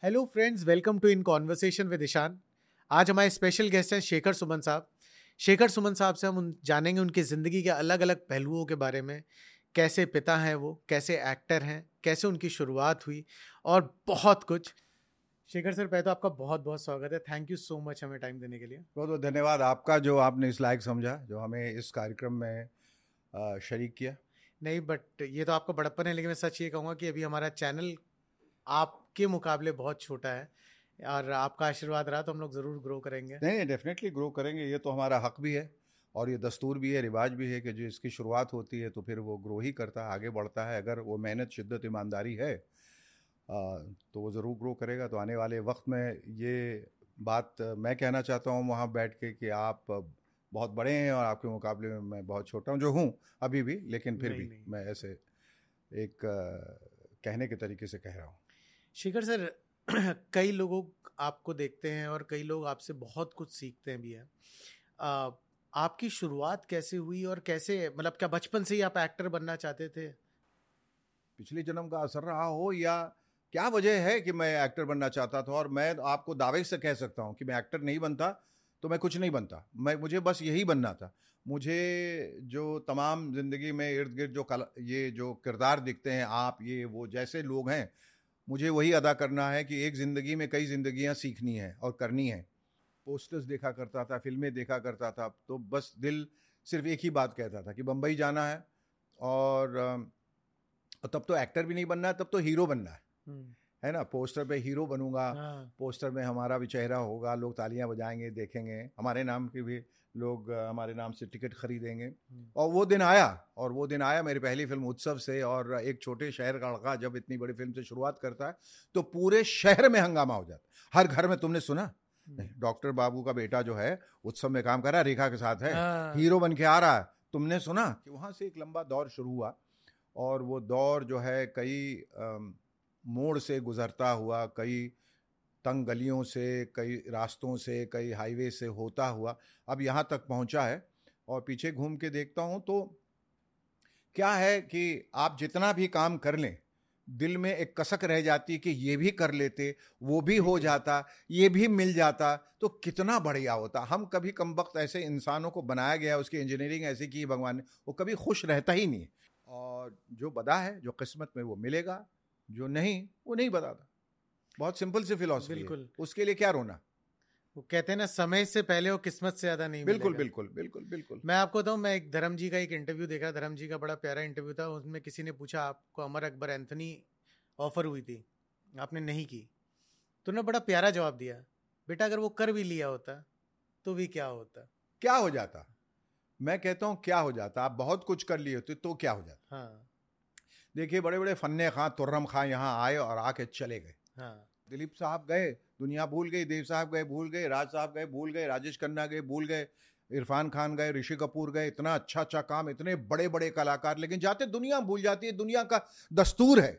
Hello friends, welcome to in conversation with Ishan. आज हमारे special guest हैं शेखर सुमन साहब। शेखर सुमन साहब से हम जानेंगे उनकी ज़िंदगी के अलग अलग पहलुओं के बारे में। कैसे पिता हैं वो, कैसे एक्टर हैं, कैसे उनकी शुरुआत हुई और बहुत कुछ। शेखर सर, पहले तो आपका बहुत बहुत स्वागत है। थैंक यू सो मच हमें टाइम देने के लिए। बहुत बहुत धन्यवाद आपका जो आपने इस लायक समझा, जो हमें इस कार्यक्रम में शरीक किया। नहीं, बट ये तो आपका बड़प्पन है, लेकिन मैं सच ये कहूँगा कि अभी हमारा चैनल आपके मुकाबले बहुत छोटा है और आपका आशीर्वाद रहा तो हम लोग ज़रूर ग्रो करेंगे। नहीं, डेफिनेटली ग्रो करेंगे। ये तो हमारा हक भी है और ये दस्तूर भी है, रिवाज भी है कि जो इसकी शुरुआत होती है तो फिर वो ग्रो ही करता है, आगे बढ़ता है। अगर वो मेहनत, शिद्दत, ईमानदारी है तो वो ज़रूर ग्रो करेगा। तो आने वाले वक्त में ये बात मैं कहना चाहता हूँ वहाँ बैठ के कि आप बहुत बड़े हैं और आपके मुकाबले में मैं बहुत छोटा हूँ, जो हूँ अभी भी, लेकिन फिर भी मैं ऐसे एक कहने के तरीके से कह रहा हूँ। शेखर सर, कई लोग आपको देखते हैं और कई लोग आपसे बहुत कुछ सीखते हैं भी हैं। आपकी शुरुआत कैसे हुई और कैसे, मतलब क्या बचपन से ही आप एक्टर बनना चाहते थे? पिछले जन्म का असर रहा हो या क्या वजह है कि मैं एक्टर बनना चाहता था। और मैं आपको दावे से कह सकता हूँ कि मैं एक्टर नहीं बनता तो मैं कुछ नहीं बनता। मुझे बस यही बनना था। मुझे जो तमाम ज़िंदगी में इर्द गिर्द ये जो किरदार दिखते हैं, आप ये वो जैसे लोग हैं, मुझे वही अदा करना है कि एक ज़िंदगी में कई ज़िंदगियाँ सीखनी हैं और करनी है। पोस्टर्स देखा करता था, फिल्में देखा करता था, तो बस दिल सिर्फ एक ही बात कहता था कि बम्बई जाना है और तब तो एक्टर भी नहीं बनना है, तब तो हीरो बनना है ना। पोस्टर पे हीरो बनूंगा, पोस्टर में हमारा भी चेहरा होगा, लोग तालियां बजाएंगे, देखेंगे, हमारे नाम के भी लोग हमारे नाम से टिकट खरीदेंगे। और वो दिन आया, मेरी पहली फिल्म उत्सव से। और एक छोटे शहर का लड़का जब इतनी बड़ी फिल्म से शुरुआत करता है तो पूरे शहर में हंगामा हो जाता। हर घर में तुमने सुना, डॉक्टर बाबू का बेटा जो है उत्सव में काम कर रहा है, रेखा के साथ है, हीरो बन के आ रहा है। तुमने सुना कि वहां से एक लंबा दौर शुरू हुआ और वो दौर जो है कई मोड़ से गुजरता हुआ, कई तंग गलियों से, कई रास्तों से, कई हाईवे से होता हुआ अब यहाँ तक पहुँचा है। और पीछे घूम के देखता हूँ तो क्या है कि आप जितना भी काम कर लें, दिल में एक कसक रह जाती कि ये भी कर लेते, वो भी हो जाता, ये भी मिल जाता तो कितना बढ़िया होता। हम कभी कमबख्त ऐसे इंसानों को बनाया गया, उसकी इंजीनियरिंग ऐसी की भगवान ने, वो कभी खुश रहता ही नहीं। और जो बदा है, जो किस्मत में, वो मिलेगा, जो नहीं वो नहीं बताता। बहुत सिंपल सी फिलॉसफी है, उसके लिए क्या रोना। वो कहते हैं ना, समय से पहले वो किस्मत से ज्यादा नहीं बिल्कुल मिलेगा। बिल्कुल बिल्कुल बिल्कुल। मैं आपको बताऊं, मैं एक धर्म जी का एक इंटरव्यू देखा। धर्म जी का बड़ा प्यारा इंटरव्यू था। उसमें किसी ने पूछा, आपको अमर अकबर एंथनी ऑफर हुई थी, आपने नहीं की, तो उन्होंने बड़ा प्यारा जवाब दिया, बेटा अगर वो कर भी लिया होता तो भी क्या होता। क्या हो जाता? मैं कहता हूं क्या हो जाता। आप बहुत कुछ कर लिए होते तो क्या हो जाता। हाँ, देखिए, बड़े बड़े फन्ने खां, तुर्रम खां यहाँ आए और आके चले गए। हाँ, दिलीप साहब गए, दुनिया भूल गई। देव साहब गए, भूल गए। राज साहब गए, भूल गए। राजेश खन्ना गए, भूल गए। इरफान खान गए, ऋषि कपूर गए। इतना अच्छा अच्छा काम, इतने बड़े बड़े कलाकार, लेकिन जाते दुनिया भूल जाती है। दुनिया का दस्तूर है।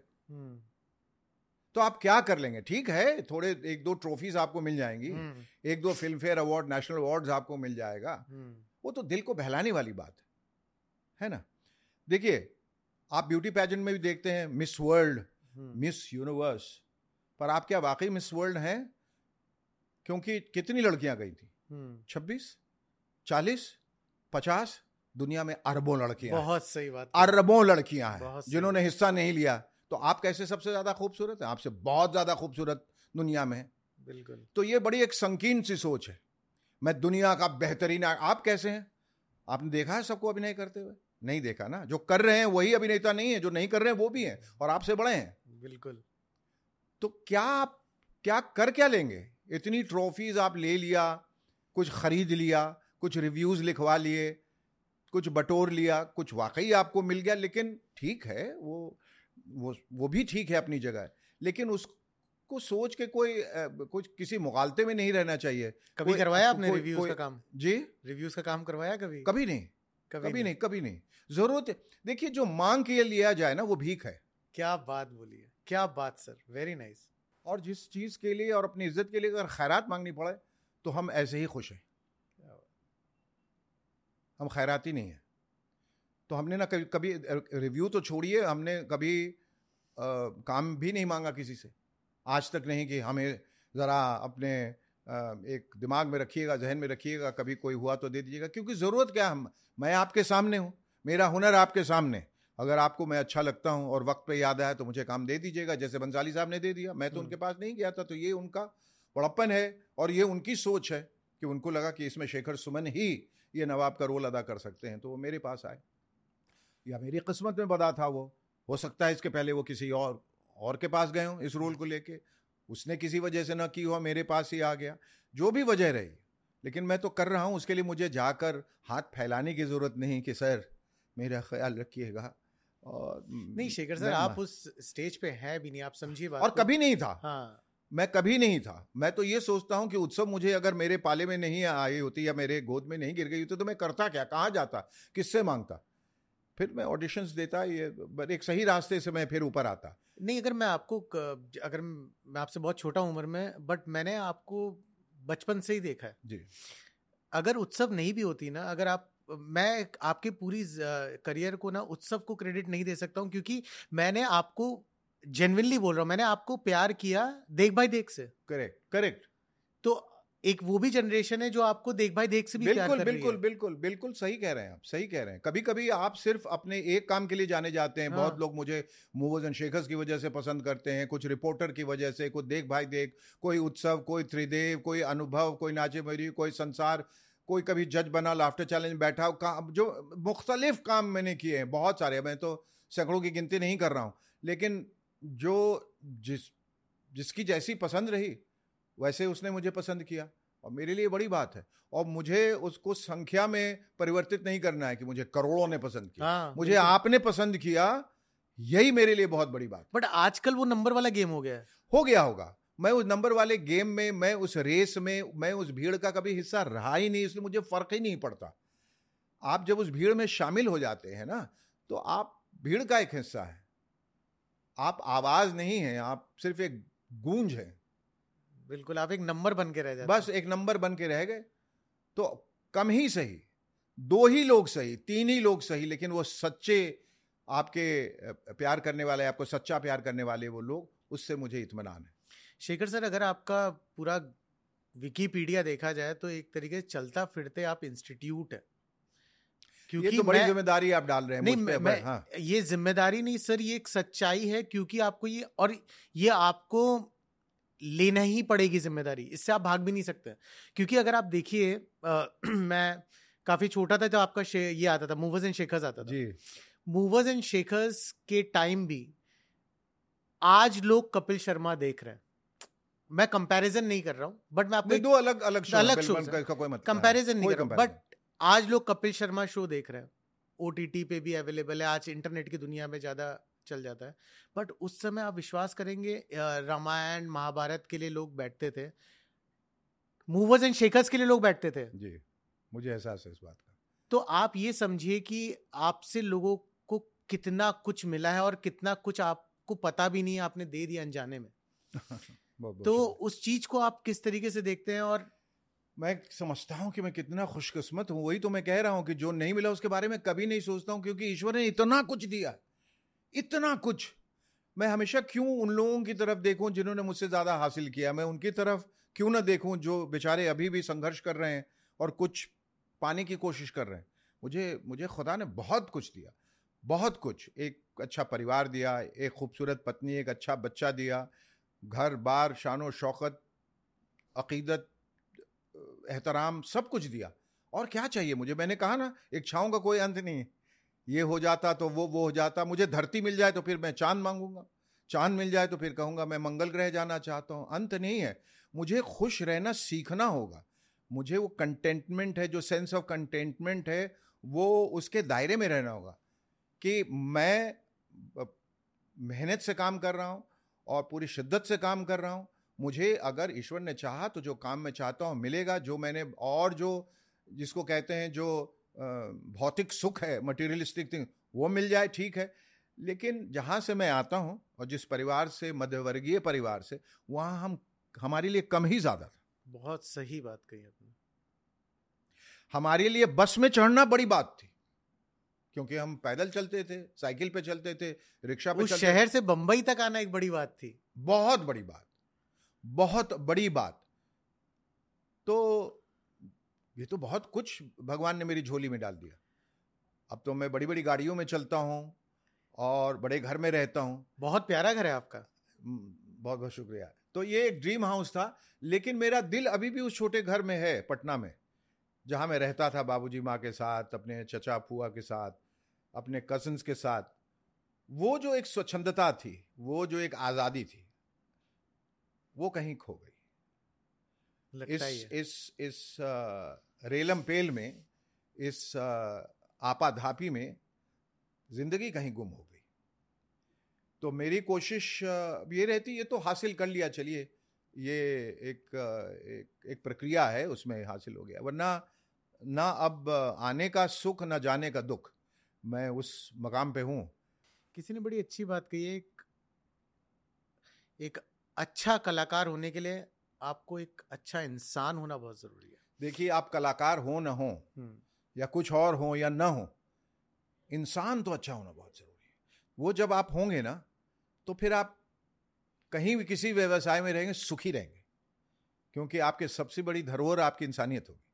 तो आप क्या कर लेंगे? ठीक है, थोड़े एक दो ट्रॉफीज आपको मिल जाएंगी, एक दो Filmfare award, national awards आपको मिल जाएगा। वो तो दिल को बहलाने वाली बात है ना। देखिए, आप ब्यूटी पैजेंट में भी देखते हैं, मिस वर्ल्ड, मिस यूनिवर्स, पर आप क्या वाकई मिस वर्ल्ड हैं? क्योंकि कितनी लड़कियां गई थी? 26, 40, 50? दुनिया में अरबों लड़कियां हैं। बहुत सही बात, अरबों लड़कियां हैं जिन्होंने हिस्सा नहीं लिया। तो आप कैसे सबसे ज्यादा खूबसूरत हैं? आपसे बहुत ज्यादा खूबसूरत दुनिया में है। बिल्कुल। तो ये बड़ी एक संकीर्ण सी सोच है, मैं दुनिया का बेहतरीन। आप कैसे हैं? आपने देखा है सबको अभिनय करते हुए? नहीं देखा ना। जो कर रहे हैं वही अभिनेता नहीं है, जो नहीं कर रहे हैं वो भी हैं और आपसे बड़े हैं। बिल्कुल। तो क्या आप क्या लेंगे? इतनी ट्रॉफीज आप ले लिया, कुछ खरीद लिया, कुछ रिव्यूज लिखवा लिए, कुछ बटोर लिया, कुछ वाकई आपको मिल गया। लेकिन ठीक है, वो भी ठीक है अपनी जगह, लेकिन उसको सोच के कुछ किसी मुगालते में नहीं रहना चाहिए। कभी करवाया आपने रिव्यूज का काम? जी, रिव्यूज का काम करवाया कभी? कभी नहीं, कभी नहीं। जरूरत, देखिए, जो मांग के लिया जाए ना वो भीख है। क्या बात बोली है, क्या बात सर, वेरी नाइस। और जिस चीज के लिए और अपनी इज्जत के लिए अगर खैरात मांगनी पड़े तो हम ऐसे ही खुश हैं। हम खैराती नहीं है। तो हमने ना कभी रिव्यू तो छोड़िए, हमने कभी काम भी नहीं मांगा किसी से। आज तक नहीं कि हमें ज़रा अपने एक दिमाग में रखिएगा, जहन में रखिएगा, कभी कोई हुआ तो दे दीजिएगा, क्योंकि ज़रूरत क्या है, मैं आपके सामने हूँ, मेरा हुनर आपके सामने, अगर आपको मैं अच्छा लगता हूँ और वक्त पे याद आया तो मुझे काम दे दीजिएगा, जैसे बंसाली साहब ने दे दिया। मैं तो उनके पास नहीं गया था, तो ये उनका बड़प्पन है और ये उनकी सोच है कि उनको लगा कि इसमें शेखर सुमन ही ये नवाब का रोल अदा कर सकते हैं, तो वो मेरे पास आए, या मेरी किस्मत में बदा था वो, हो सकता है इसके पहले वो किसी और के पास गए हों इस रोल को लेके, उसने किसी वजह से ना की हो, मेरे पास ही आ गया, जो भी वजह रही, लेकिन मैं तो कर रहा हूं। उसके लिए मुझे जाकर हाथ फैलाने की जरूरत नहीं कि सर मेरा ख्याल रखिएगा। और नहीं शेखर सर, आप उस स्टेज पे है भी नहीं, आप समझिए बात और को। कभी नहीं था। हाँ, मैं कभी नहीं था। मैं तो ये सोचता हूं कि उत्सव मुझे अगर मेरे पाले में नहीं आई होती या मेरे गोद में नहीं गिर गई होती तो मैं करता क्या, कहाँ जाता, किससे मांगता? फिर मैं ऑडिशंस देता, ये एक सही रास्ते से मैं फिर ऊपर आता। नहीं, अगर मैं आपसे बहुत छोटा हूं उम्र में, बट मैंने आपको बचपन से ही देखा है जी। अगर उत्सव नहीं भी होती ना, मैं आपके पूरी करियर को ना उत्सव को क्रेडिट नहीं दे सकता हूं, क्योंकि मैंने आपको जेन्युइनली बोल रहा हूं, मैंने आपको प्यार किया देख भाई देख से। करेक्ट। तो एक वो भी जनरेशन है जो आपको देख भाई देख से भी प्यार कर रही है। बिल्कुल सही कह रहे हैं आप, सही कह रहे हैं। कभी कभी आप सिर्फ अपने एक काम के लिए जाने जाते हैं। हाँ। बहुत लोग मुझे मूवर्स एंड शेकर्स की वजह से पसंद करते हैं, कुछ रिपोर्टर की वजह से, कुछ देख भाई देख, कोई उत्सव, कोई त्रिदेव, कोई अनुभव, कोई नाचे मयूरी, कोई संसार, कोई कभी जज बना, लाफ्टर चैलेंज बैठा, जो मुख्तलिफ काम मैंने किए हैं बहुत सारे, मैं तो सैकड़ों की गिनती नहीं कर रहा हूँ, लेकिन जिसकी जैसी पसंद रही वैसे उसने मुझे पसंद किया, और मेरे लिए बड़ी बात है। और मुझे उसको संख्या में परिवर्तित नहीं करना है कि मुझे करोड़ों ने पसंद किया। हाँ, मुझे आपने पसंद किया, यही मेरे लिए बहुत बड़ी बात। बट आजकल वो नंबर वाला गेम हो गया है। हो गया होगा। मैं उस नंबर वाले गेम में, मैं उस रेस में, मैं उस भीड़ का कभी हिस्सा रहा ही नहीं, इसलिए मुझे फर्क ही नहीं पड़ता। आप जब उस भीड़ में शामिल हो जाते हैं ना, तो आप भीड़ का एक हिस्सा है, आप आवाज नहीं है, आप सिर्फ एक गूंज है। बिल्कुल, आप एक नंबर बन के रह जाते, बस एक नंबर बन के रह गए। तो कम ही सही, 2 ही लोग सही, 3 ही लोग सही, लेकिन वो सच्चे आपके प्यार करने वाले, आपको सच्चा प्यार करने वाले वो लोग, उससे मुझे इत्मीनान है। शेखर सर, अगर आपका पूरा विकिपीडिया देखा जाए तो एक तरीके से चलता फिरते आप इंस्टीट्यूट है, क्योंकि ये तो बड़ी जिम्मेदारी आप डाल रहे हैं मुझ पे। हाँ। ये जिम्मेदारी नहीं सर, ये एक सच्चाई है, क्योंकि आपको ये आपको लेना ही पड़ेगी जिम्मेदारी, इससे आप भाग भी नहीं सकते। क्योंकि अगर आप देखिए, मैं काफी छोटा था जब आपका ये आता था, मूवर्स एंड शेकर्स आता था जी। मूवर्स एंड शेकर्स के टाइम भी आज लोग कपिल शर्मा देख रहे हैं। मैं कंपैरिजन नहीं कर रहा हूं, बट मैं आपको 2 अलग शो का कोई मतलब कंपैरिजन नहीं कर रहा हूं, बट आज लोग कपिल शर्मा शो देख रहे हैं, OTT पे भी अवेलेबल है, आज इंटरनेट की दुनिया में ज्यादा चल जाता है। बट उस समय आप विश्वास करेंगे, रामायण महाभारत के लिए लोग बैठते थे, मूवर्स एंड शेकर्स के लिए लोग बैठते थे जी। मुझे एहसास है इस बात का। तो आप ये समझिए कि आपसे लोगों को कितना कुछ मिला है और कितना कुछ आपको पता भी नहीं है, आपने दे दिया अनजाने में। तो उस चीज को आप किस तरीके से देखते हैं? और मैं समझता हूं कि मैं कितना खुशकिस्मत हूं। वही तो मैं कह रहा हूं कि जो नहीं मिला उसके बारे में कभी नहीं सोचता हूं, क्योंकि ईश्वर ने इतना कुछ दिया, इतना कुछ। मैं हमेशा क्यों उन लोगों की तरफ देखूं जिन्होंने मुझसे ज्यादा हासिल किया, मैं उनकी तरफ क्यों ना देखूं जो बेचारे अभी भी संघर्ष कर रहे हैं और कुछ पाने की कोशिश कर रहे हैं। मुझे खुदा ने बहुत कुछ दिया, बहुत कुछ। एक अच्छा परिवार दिया, एक खूबसूरत पत्नी, एक अच्छा बच्चा दिया, घर बार, शानो शौकत, अकीदत, एहतराम, सब कुछ दिया। और क्या चाहिए मुझे? मैंने कहा ना, इच्छाओं का कोई अंत नहीं है। ये हो जाता तो वो हो जाता। मुझे धरती मिल जाए तो फिर मैं चांद मांगूंगा, चांद मिल जाए तो फिर कहूंगा मैं मंगल ग्रह जाना चाहता हूं। अंत नहीं है। मुझे खुश रहना सीखना होगा। मुझे वो कंटेंटमेंट है, जो सेंस ऑफ कंटेंटमेंट है, वो उसके दायरे में रहना होगा कि मैं मेहनत से काम कर रहा हूं और पूरी शिद्दत से काम कर रहा हूं। मुझे अगर ईश्वर ने चाहा तो जो काम मैं चाहता हूं मिलेगा। जो मैंने, और जो जिसको कहते हैं जो भौतिक सुख है, मटेरियलिस्टिक थिंग, वो मिल जाए, ठीक है। लेकिन जहां से मैं आता हूं और जिस परिवार से, मध्यवर्गीय परिवार से, वहां हमारे लिए कम ही ज्यादा था। बहुत सही बात कही आपने। हमारे लिए बस में चढ़ना बड़ी बात थी, क्योंकि हम पैदल चलते थे, साइकिल पे चलते थे, रिक्शा पे चलते थे। शहर से बंबई तक आना एक बड़ी बात थी, बहुत बड़ी बात। बहुत बड़ी बात। तो ये तो बहुत कुछ भगवान ने मेरी झोली में डाल दिया। अब तो मैं बड़ी बड़ी गाड़ियों में चलता हूँ और बड़े घर में रहता हूँ। बहुत प्यारा घर है आपका। बहुत बहुत शुक्रिया। तो ये एक ड्रीम हाउस था, लेकिन मेरा दिल अभी भी उस छोटे घर में है पटना में, जहां मैं रहता था बाबूजी माँ के साथ, अपने चचा फुआ के साथ, अपने कजिन्स के साथ। वो जो एक स्वच्छंदता थी, वो जो एक आज़ादी थी, वो कहीं खो गई। लगता ही है। इस रेलम पेल में, इस आपाधापी में जिंदगी कहीं गुम हो गई। तो मेरी कोशिश ये रहती, ये तो हासिल कर लिया, चलिए ये एक प्रक्रिया है, उसमें हासिल हो गया, वरना ना अब आने का सुख ना जाने का दुख। मैं उस मकाम पे हूँ। किसी ने बड़ी अच्छी बात कही है, एक अच्छा कलाकार होने के लिए आपको एक अच्छा इंसान होना बहुत जरूरी है। देखिए, आप कलाकार हो ना हो या कुछ और हो या ना हो, इंसान तो अच्छा होना बहुत जरूरी है। वो जब आप होंगे ना, तो फिर आप कहीं भी किसी व्यवसाय में रहेंगे, सुखी रहेंगे, क्योंकि आपके सबसे बड़ी धरोहर आपकी इंसानियत होगी।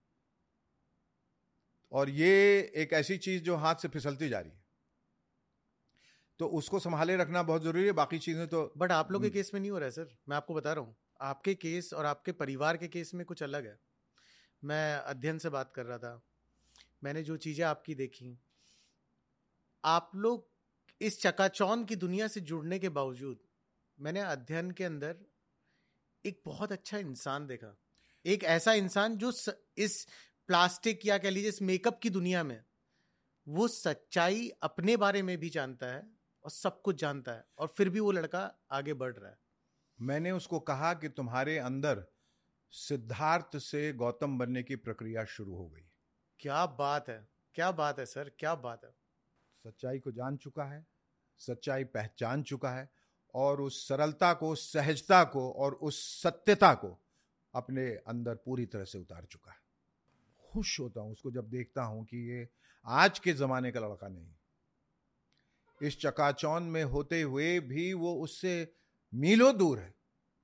और ये एक ऐसी चीज जो हाथ से फिसलती जा रही है, तो उसको संभाले रखना बहुत जरूरी है। बाकी चीजें तो बट आप लोग के केस में नहीं हो रहा है सर, मैं आपको बता रहा हूँ। आपके केस और आपके परिवार के केस में कुछ अलग है। मैं अध्ययन से बात कर रहा था, मैंने जो चीजें आपकी देखी, आप लोग इस चकाचौंध की दुनिया से जुड़ने के बावजूद मैंने अध्ययन के अंदर एक बहुत अच्छा इंसान देखा। एक ऐसा इंसान जो इस प्लास्टिक या कह लीजिए इस मेकअप की दुनिया में वो सच्चाई अपने बारे में भी जानता है और सब कुछ जानता है, और फिर भी वो लड़का आगे बढ़ रहा है। मैंने उसको कहा कि तुम्हारे अंदर सिद्धार्थ से गौतम बनने की प्रक्रिया शुरू हो गई। क्या बात है, क्या बात है सर, क्या बात है। सच्चाई को जान चुका है, सच्चाई पहचान चुका है, और उस सरलता को, सहजता को और उस सत्यता को अपने अंदर पूरी तरह से उतार चुका है। खुश होता हूं उसको जब देखता हूं कि ये आज के जमाने का लड़का नहीं, इस चकाचौंध में होते हुए भी वो उससे मीलों दूर है।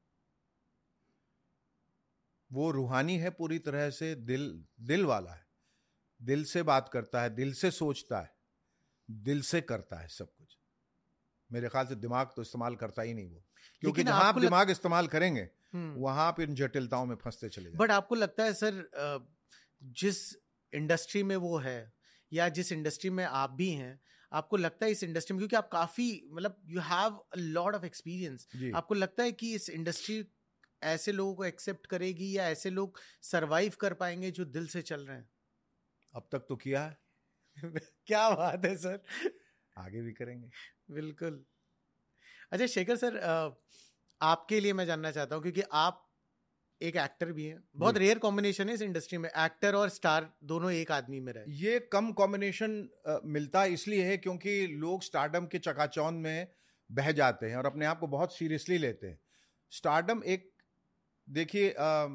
वो रूहानी है पूरी तरह से, दिल वाला है, दिल से बात करता है, दिल से सोचता है, दिल से करता है सब कुछ। मेरे ख्याल से दिमाग तो इस्तेमाल करता ही नहीं वो, क्योंकि जहां आप दिमाग इस्तेमाल करेंगे वहां आप इन जटिलताओं में फंसते चले जाएंगे। बट आपको लगता है सर, जिस इंडस्ट्री में वो है या जिस इंडस्ट्री में आप भी हैं, आपको लगता है इस इंडस्ट्री में, क्योंकि आप काफी मतलब you have a lot of experience, आपको लगता है कि इस इंडस्ट्री ऐसे लोगों को एक्सेप्ट करेगी या ऐसे लोग सरवाइव कर पाएंगे जो दिल से चल रहे हैं? अब तक तो किया है। क्या बात है सर, आगे भी करेंगे। बिल्कुल। अच्छा शेखर सर, आपके लिए मैं जानना चाहता हूँ, क्योंकि आप एक एक्टर भी हैं, बहुत रेयर कॉम्बिनेशन है इस इंडस्ट्री में, एक्टर और स्टार दोनों एक आदमी में रहे। ये कम कॉम्बिनेशन मिलता इसलिए है क्योंकि लोग स्टारडम के चकाचौंध में बह जाते हैं और अपने आप को बहुत सीरियसली लेते हैं। स्टारडम एक, देखिए,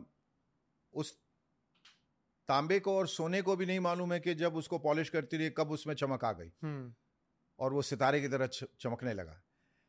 उस तांबे को और सोने को भी नहीं मालूम है कि जब उसको पॉलिश करती रही कब उसमें चमक आ गई और वो सितारे की तरह चमकने लगा।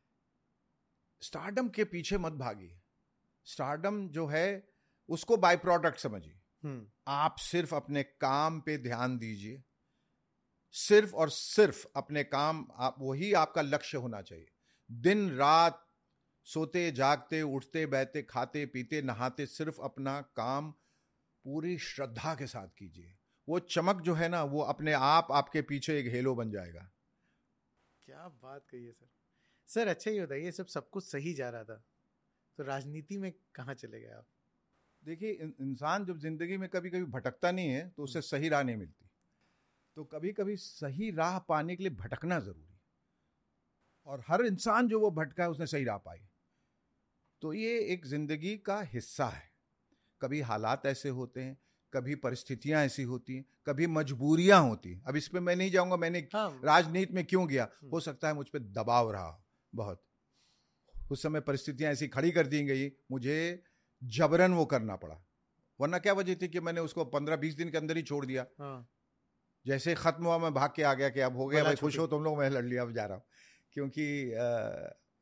स्टारडम के पीछे मत भागिए। स्टारडम जो है उसको बाय प्रोडक्ट समझिए। आप सिर्फ अपने काम पे ध्यान दीजिए, सिर्फ और सिर्फ अपने काम, आप वही आपका लक्ष्य होना चाहिए। दिन रात सोते जागते, उठते बैठते, खाते पीते, नहाते, सिर्फ अपना काम पूरी श्रद्धा के साथ कीजिए। वो चमक जो है ना, वो अपने आप आपके पीछे एक हेलो बन जाएगा। क्या बात कही है सर। सर अच्छा ही बताइए, सब कुछ सही जा रहा था तो राजनीति में कहाँ चले गए आप? देखिए, इंसान जब जिंदगी में कभी कभी भटकता नहीं है तो उसे सही राह नहीं मिलती। तो कभी कभी सही राह पाने के लिए भटकना जरूरी है, और हर इंसान जो वो भटका है उसने सही राह पाई। तो ये एक जिंदगी का हिस्सा है। कभी हालात ऐसे होते हैं, कभी परिस्थितियां ऐसी होती हैं, कभी मजबूरियां होती हैं। अब इस पे मैं नहीं जाऊंगा, मैंने राजनीति में क्यों गया, हो सकता है मुझ पे दबाव रहा बहुत, उस समय परिस्थितियां ऐसी खड़ी कर दी गई, मुझे जबरन वो करना पड़ा। वरना क्या वजह थी कि मैंने उसको 15-20 दिन के अंदर ही छोड़ दिया। जैसे खत्म हुआ मैं भाग के आ गया कि अब हो गया भाई, खुश हो तुम लोग, मैं लड़ लिया, अब जा रहा हूं। क्योंकि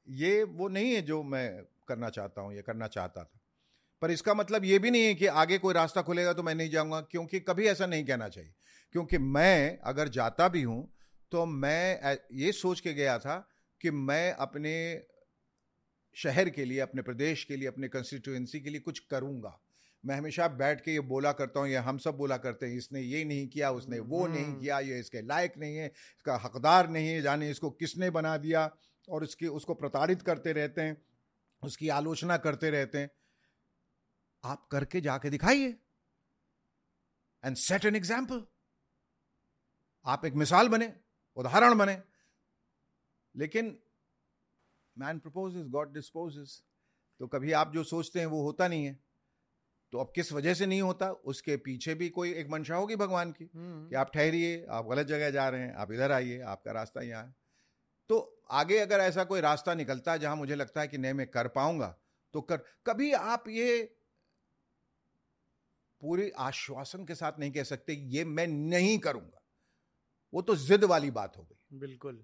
ये वो नहीं है जो मैं करना चाहता हूँ या करना चाहता था। पर इसका मतलब ये भी नहीं है कि आगे कोई रास्ता खुलेगा तो मैं नहीं जाऊंगा, क्योंकि कभी ऐसा नहीं कहना चाहिए। क्योंकि मैं अगर जाता भी हूं तो मैं ये सोच के गया था कि मैं अपने शहर के लिए, अपने प्रदेश के लिए, अपने कंस्टिट्यूएंसी के लिए कुछ करूंगा। मैं हमेशा बैठ के ये बोला करता हूँ, या हम सब बोला करते हैं, इसने ये नहीं किया, उसने वो नहीं किया, ये इसके लायक नहीं है, इसका हकदार नहीं है, जाने इसको किसने बना दिया, और उसको प्रताड़ित करते रहते हैं, उसकी आलोचना करते रहते हैं। आप करके जाके दिखाइए एंड सेट एन एग्जाम्पल। आप एक मिसाल बने, उदाहरण बने। लेकिन मैन प्रपोजेस, गॉड डिस्पोजेस। तो कभी आप जो सोचते हैं वो होता नहीं है। तो अब किस वजह से नहीं होता, उसके पीछे भी कोई एक मंशा होगी भगवान की कि आप ठहरिए, आप गलत जगह जा रहे हैं, आप इधर आइए, आपका रास्ता यहाँ है। तो आगे अगर ऐसा कोई रास्ता निकलता है जहां मुझे लगता है कि नहीं मैं कर पाऊंगा, तो कभी आप ये पूरे आश्वासन के साथ नहीं कह सकते ये मैं नहीं करूंगा। वो तो जिद वाली बात हो गई। बिल्कुल।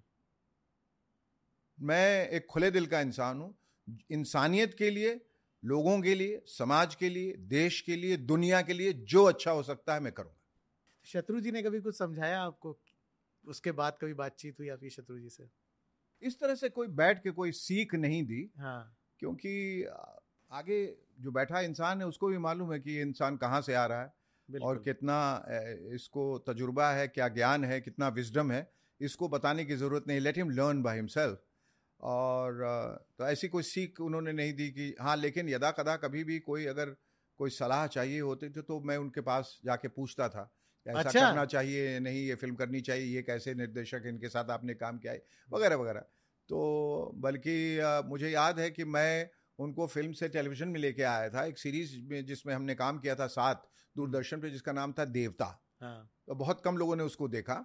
मैं एक खुले दिल का इंसान हूं। इंसानियत के लिए, लोगों के लिए, समाज के लिए, देश के लिए, दुनिया के लिए जो अच्छा हो सकता है मैं करूंगा। शत्रु जी ने कभी कुछ समझाया आपको? उसके बाद कभी बातचीत हुई आपकी शत्रु जी से? इस तरह से कोई बैठ के कोई सीख नहीं दी। हाँ। क्योंकि आगे जो बैठा इंसान है उसको भी मालूम है कि ये इंसान कहाँ से आ रहा है और कितना इसको तजुर्बा है, क्या ज्ञान है, कितना विजडम है। इसको बताने की जरूरत नहीं, let him learn by himself. और तो ऐसी कोई सीख उन्होंने नहीं दी कि हाँ, लेकिन यदा कदा कभी भी कोई अगर कोई सलाह चाहिए होती थी तो मैं उनके पास जाके पूछता था, ऐसा अच्छा? करना चाहिए, नहीं ये फिल्म करनी चाहिए, ये कैसे निर्देशक इनके साथ आपने काम किया है, वगैरह वगैरह। तो बल्कि मुझे याद है कि मैं उनको फिल्म से टेलीविजन में लेके आया था, एक सीरीज में जिसमें हमने काम किया था साथ, दूरदर्शन पे, जिसका नाम था देवता। हाँ। तो बहुत कम लोगों ने उसको देखा।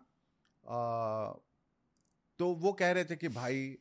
तो वो कह रहे थे कि भाई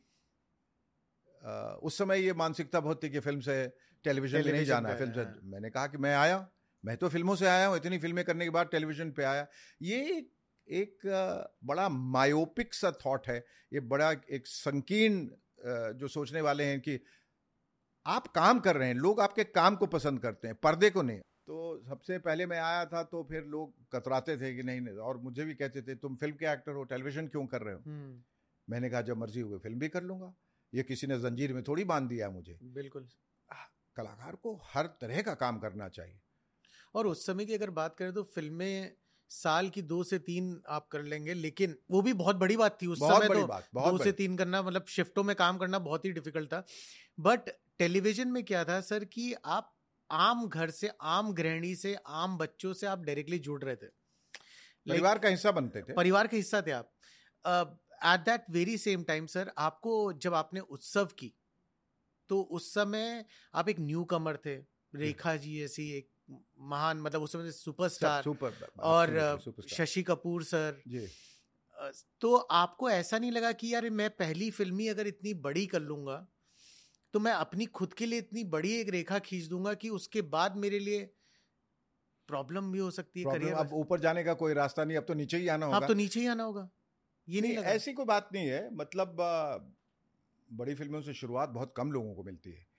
उस समय ये मानसिकता बहुत थी कि फिल्म से टेलीविजन में नहीं जाना है, फिल्म से। मैंने कहा कि मैं आया, मैं तो फिल्मों से आया हूँ, इतनी फिल्में करने के बाद टेलीविजन पे आया। ये एक बड़ा मायोपिक सा थॉट है, ये बड़ा एक संकीर्ण जो सोचने वाले हैं कि आप काम कर रहे हैं, लोग आपके काम को पसंद करते हैं, पर्दे को नहीं। तो सबसे पहले मैं आया था तो फिर लोग कतराते थे कि नहीं, और मुझे भी कहते थे तुम फिल्म के एक्टर हो, टेलीविजन क्यों कर रहे हो। मैंने कहा जब मर्जी हुए फिल्म भी कर लूंगा, ये किसी ने जंजीर में थोड़ी बांध दिया मुझे। बिल्कुल। कलाकार को हर तरह का काम करना चाहिए। और उस समय की अगर बात करें तो फिल्में साल की 2 से 3 आप कर लेंगे, लेकिन वो भी बहुत बड़ी बात थी उस समय। तो 2 से 3 करना मतलब शिफ्टों में काम करना बहुत ही डिफिकल्ट था। बट टेलीविजन में क्या था सर कि आप आम घर से, आम गृहिणी से, आम बच्चों से आप डायरेक्टली जुड़ रहे थे, परिवार का हिस्सा बनते थे, परिवार का हिस्सा थे आप। At that very same time sir, आपको जब आपने उत्सव की तो उस समय आप एक न्यू कमर थे, रेखा जी ऐसी एक महान, मतलब उस समय सुपरस्टार, और शशि कपूर सर जी। तो आपको ऐसा नहीं लगा कि यार मैं पहली फिल्म ही अगर इतनी बड़ी कर लूंगा तो मैं अपनी खुद के लिए इतनी बड़ी एक रेखा खींच दूंगा कि उसके बाद मेरे लिए प्रॉब्लम भी हो सकती है करियर? अब ऊपर जाने का कोई रास्ता नहीं, अब तो नीचे ही आना होगा। अब तो नीचे ही आना होगा, ये नहीं लगा? ऐसी कोई बात नहीं है। मतलब बड़ी फिल्मों से शुरुआत बहुत कम लोगों को मिलती है,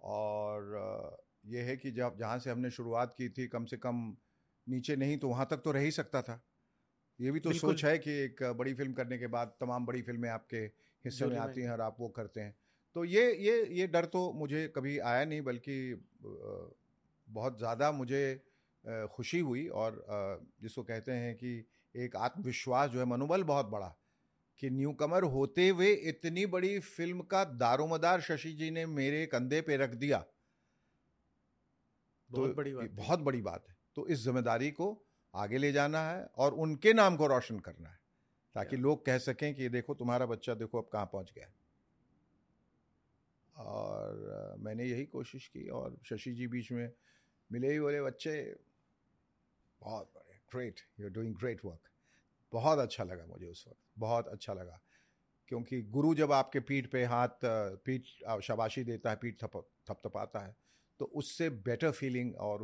और ये है कि जब जहाँ से हमने शुरुआत की थी, कम से कम नीचे नहीं तो वहाँ तक तो रह ही सकता था। ये भी तो सोच है कि एक बड़ी फिल्म करने के बाद तमाम बड़ी फिल्में आपके हिस्से में आती हैं और आप वो करते हैं। तो ये डर तो मुझे कभी आया नहीं, बल्कि बहुत ज़्यादा मुझे खुशी हुई, और जिसको कहते हैं कि एक आत्मविश्वास जो है, मनोबल बहुत बड़ा, कि न्यू कमर होते हुए इतनी बड़ी फिल्म का दारोमदार शशि जी ने मेरे कंधे पे रख दिया। बहुत बड़ी बात, बहुत बड़ी बात है। तो इस जिम्मेदारी को आगे ले जाना है और उनके नाम को रोशन करना है, ताकि लोग कह सकें कि देखो तुम्हारा बच्चा देखो अब कहाँ पहुंच गया। और मैंने यही कोशिश की, और शशि जी बीच में मिले ही, बोले बच्चे बहुत बड़े, great, you are doing great work. बहुत अच्छा लगा मुझे उस वक्त, बहुत अच्छा लगा, क्योंकि गुरु जब आपके पीठ पे हाथ, पीठ शाबाशी देता है, पीठ थपथपाता है, तो उससे बेटर फीलिंग और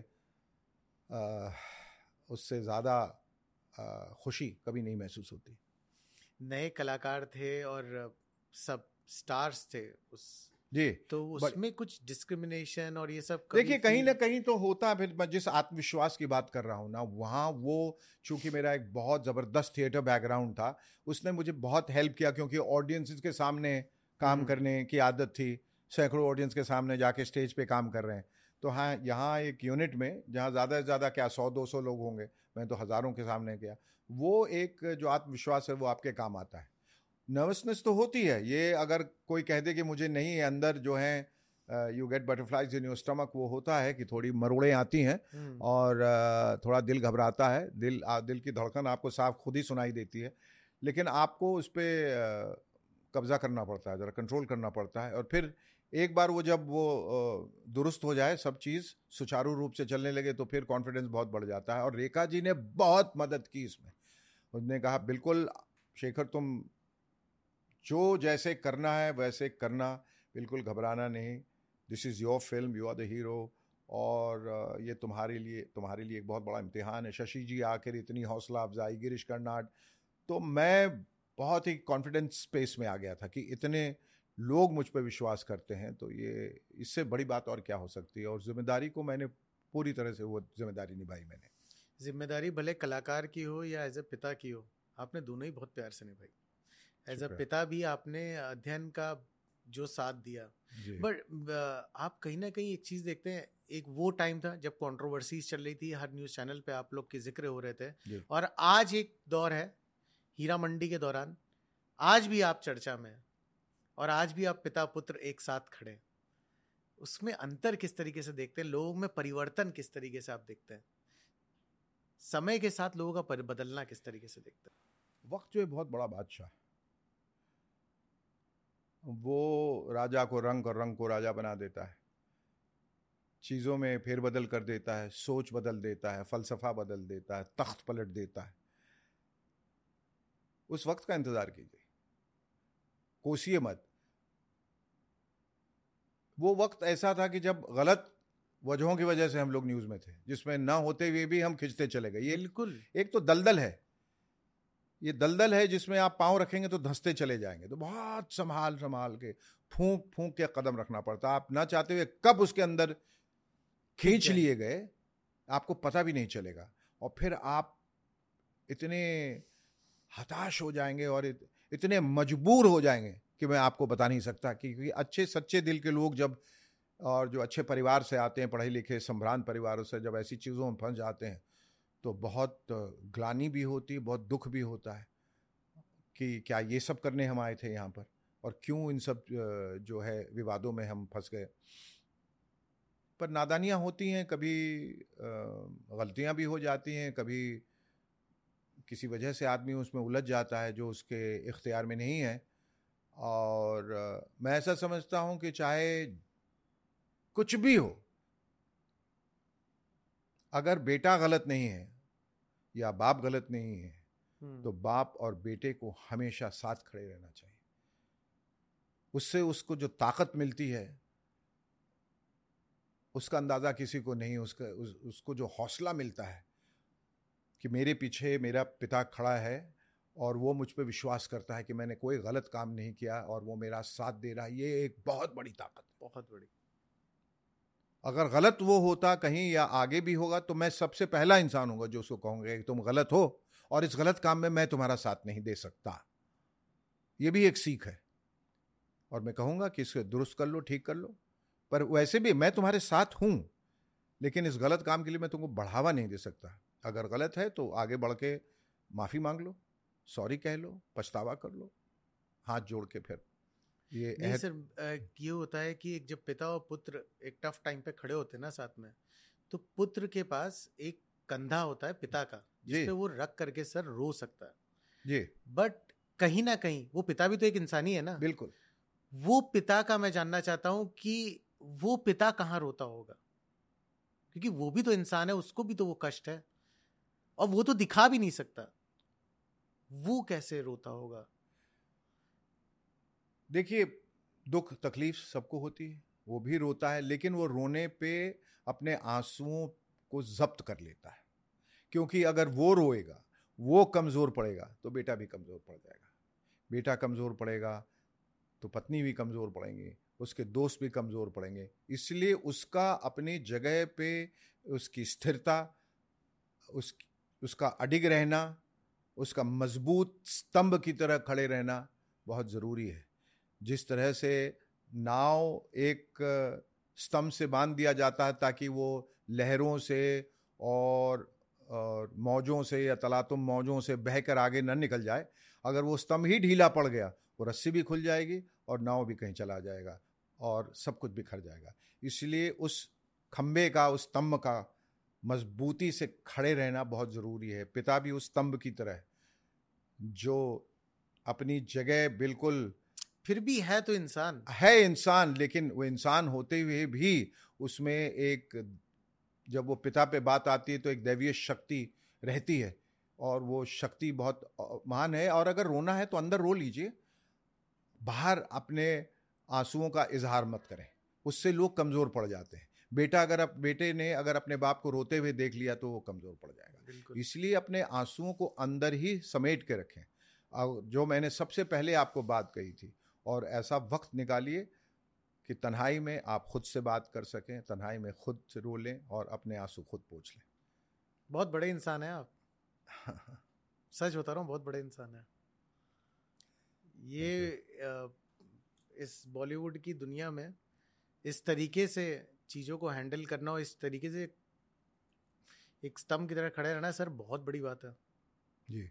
उससे ज़्यादा खुशी कभी नहीं महसूस होती। नए कलाकार थे और सब स्टार्स थे उस, जी, तो उसमें कुछ डिस्क्रिमिनेशन और ये सब देखिए कहीं ना कहीं तो होता है। फिर मैं जिस आत्मविश्वास की बात कर रहा हूँ ना, वहाँ वो चूंकि मेरा एक बहुत ज़बरदस्त थिएटर बैकग्राउंड था, उसने मुझे बहुत हेल्प किया, क्योंकि ऑडियंसेस के सामने काम करने की आदत थी, सैकड़ों ऑडियंस के सामने जाके स्टेज पे काम कर रहे हैं। तो हाँ, यहाँ एक यूनिट में जहाँ ज़्यादा से ज़्यादा क्या 100-200 लोग होंगे, मैं तो हज़ारों के सामने किया, वो एक जो आत्मविश्वास है वो आपके काम आता है। नर्वसनेस तो होती है, ये अगर कोई कह दे कि मुझे नहीं है, अंदर जो है you get butterflies in your stomach, वो होता है कि थोड़ी मरोड़ें आती हैं और थोड़ा दिल घबराता है, दिल की धड़कन आपको साफ खुद ही सुनाई देती है, लेकिन आपको उस पर कब्जा करना पड़ता है, ज़रा कंट्रोल करना पड़ता है। और फिर एक बार वो जब वो दुरुस्त हो जाए, सब चीज़ सुचारू रूप से चलने लगे, तो फिर कॉन्फिडेंस बहुत बढ़ जाता है। और रेखा जी ने बहुत मदद की इसमें। उन्होंने कहा बिल्कुल शेखर, तुम जो जैसे करना है वैसे करना, बिल्कुल घबराना नहीं, this is your film, you are the hero, और ये तुम्हारे लिए एक बहुत बड़ा इम्तिहान है। शशि जी आखिर इतनी हौसला अफजाई, गिरीश कर्नाड, तो मैं बहुत ही कॉन्फिडेंस स्पेस में आ गया था कि इतने लोग मुझ पर विश्वास करते हैं, तो ये इससे बड़ी बात और क्या हो सकती है। और जिम्मेदारी को मैंने पूरी तरह से वो जिम्मेदारी निभाई मैंने। जिम्मेदारी भले कलाकार की हो या एज ए पिता की हो, आपने दोनों ही बहुत प्यार से निभाई। एज अ पिता भी आपने अध्ययन का जो साथ दिया, बट आप कहीं ना कहीं एक चीज़ देखते हैं, एक वो टाइम था जब कंट्रोवर्सीज चल रही थी, हर न्यूज़ चैनल पे आप लोग के जिक्र हो रहे थे, और आज एक दौर है हीरा मंडी के दौरान, आज भी आप चर्चा में हैं और आज भी आप पिता पुत्र एक साथ खड़े, उसमें अंतर किस तरीके से देखते हैं? लोगों में परिवर्तन किस तरीके से आप देखते हैं? समय के साथ लोगों का बदलना किस तरीके से देखते हैं? वक्त जो है बहुत बड़ा बादशाह, वो राजा को रंग और रंग को राजा बना देता है, चीज़ों में फेरबदल कर देता है, सोच बदल देता है, फलसफा बदल देता है, तख्त पलट देता है। उस वक्त का इंतज़ार कीजिए, कोसिए मत। वो वक्त ऐसा था कि जब गलत वजहों की वजह से हम लोग न्यूज़ में थे, जिसमें ना होते हुए भी हम खिंचते चले गए। ये बिल्कुल एक तो दलदल है, ये दलदल है जिसमें आप पांव रखेंगे तो धंसते चले जाएंगे, तो बहुत संभाल संभाल के, फूंक फूंक के कदम रखना पड़ता। आप ना चाहते हुए कब उसके अंदर खींच लिए गए आपको पता भी नहीं चलेगा, और फिर आप इतने हताश हो जाएंगे और इतने मजबूर हो जाएंगे कि मैं आपको बता नहीं सकता। क्योंकि अच्छे सच्चे दिल के लोग जब, और जो अच्छे परिवार से आते हैं, पढ़े लिखे संभ्रांत परिवारों से, जब ऐसी चीज़ों में फंस जाते हैं तो बहुत ग्लानि भी होती है, बहुत दुख भी होता है कि क्या ये सब करने हम आए थे यहाँ पर, और क्यों इन सब जो है विवादों में हम फंस गए। पर नादानियाँ होती हैं, कभी गलतियाँ भी हो जाती हैं, कभी किसी वजह से आदमी उसमें उलझ जाता है जो उसके इख्तियार में नहीं है। और मैं ऐसा समझता हूँ कि चाहे कुछ भी हो, अगर बेटा गलत नहीं है या बाप गलत नहीं है, तो बाप और बेटे को हमेशा साथ खड़े रहना चाहिए। उससे उसको जो ताकत मिलती है उसका अंदाज़ा किसी को नहीं। उसको जो हौसला मिलता है कि मेरे पीछे मेरा पिता खड़ा है और वो मुझ पर विश्वास करता है कि मैंने कोई गलत काम नहीं किया और वो मेरा साथ दे रहा है, ये एक बहुत बड़ी ताकत है, बहुत बड़ी। अगर गलत वो होता कहीं या आगे भी होगा तो मैं सबसे पहला इंसान होगा जो उसको कहूँगा कि तुम गलत हो और इस गलत काम में मैं तुम्हारा साथ नहीं दे सकता। ये भी एक सीख है, और मैं कहूँगा कि इसे दुरुस्त कर लो, ठीक कर लो, पर वैसे भी मैं तुम्हारे साथ हूँ, लेकिन इस गलत काम के लिए मैं तुमको बढ़ावा नहीं दे सकता। अगर गलत है तो आगे बढ़ के माफ़ी मांग लो, सॉरी कह लो, पछतावा कर लो, हाथ जोड़ के। फिर ये नहीं सर, ये होता है कि एक जब पिता और पुत्र एक टफ टाइम पे खड़े होते हैं ना साथ में, तो पुत्र के पास एक कंधा होता है पिता का, जिसपे वो रख करके सर रो सकता है जी। बट कहीं ना कहीं वो पिता भी तो एक इंसान ही है ना। बिल्कुल। वो पिता का मैं जानना चाहता हूं कि वो पिता कहाँ रोता होगा, क्योंकि वो भी तो इंसान है, उसको भी तो वो कष्ट है और वो तो दिखा भी नहीं सकता, वो कैसे रोता होगा? देखिए, दुख तकलीफ सबको होती है, वो भी रोता है, लेकिन वो रोने पे अपने आंसुओं को जब्त कर लेता है, क्योंकि अगर वो रोएगा, वो कमज़ोर पड़ेगा तो बेटा भी कमज़ोर पड़ जाएगा। बेटा कमज़ोर पड़ेगा तो पत्नी भी कमज़ोर पड़ेंगी, उसके दोस्त भी कमज़ोर पड़ेंगे। इसलिए उसका अपनी जगह पे उसकी स्थिरता, उसका अडिग रहना, उसका मजबूत स्तंभ की तरह खड़े रहना बहुत ज़रूरी है। जिस तरह से नाव एक स्तंभ से बांध दिया जाता है ताकि वो लहरों से और मौजों से या तलातुम मौजों से बहकर आगे न निकल जाए, अगर वो स्तंभ ही ढीला पड़ गया, वो रस्सी भी खुल जाएगी और नाव भी कहीं चला जाएगा और सब कुछ बिखर जाएगा। इसलिए उस खंबे का, उस स्तंभ का मजबूती से खड़े रहना बहुत ज़रूरी है। पिता भी उस स्तंभ की तरह है जो अपनी जगह बिल्कुल, फिर भी है तो इंसान है इंसान, लेकिन वो इंसान होते हुए भी उसमें एक, जब वो पिता पे बात आती है तो एक दैवीय शक्ति रहती है और वो शक्ति बहुत महान है। और अगर रोना है तो अंदर रो लीजिए, बाहर अपने आंसुओं का इजहार मत करें, उससे लोग कमज़ोर पड़ जाते हैं। बेटे ने अगर अपने बाप को रोते हुए देख लिया तो वो कमज़ोर पड़ जाएगा। इसलिए अपने आंसुओं को अंदर ही समेट के रखें, जो मैंने सबसे पहले आपको बात कही थी। और ऐसा वक्त निकालिए कि तन्हाई में आप खुद से बात कर सकें, तन्हाई में खुद से रो लें और अपने आंसू खुद पोंछ लें। बहुत बड़े इंसान हैं आप। सच बता रहा हूँ, बहुत बड़े इंसान हैं ये। इस बॉलीवुड की दुनिया में इस तरीके से चीज़ों को हैंडल करना और इस तरीके से एक स्तंभ की तरह खड़े रहना सर, बहुत बड़ी बात है जी।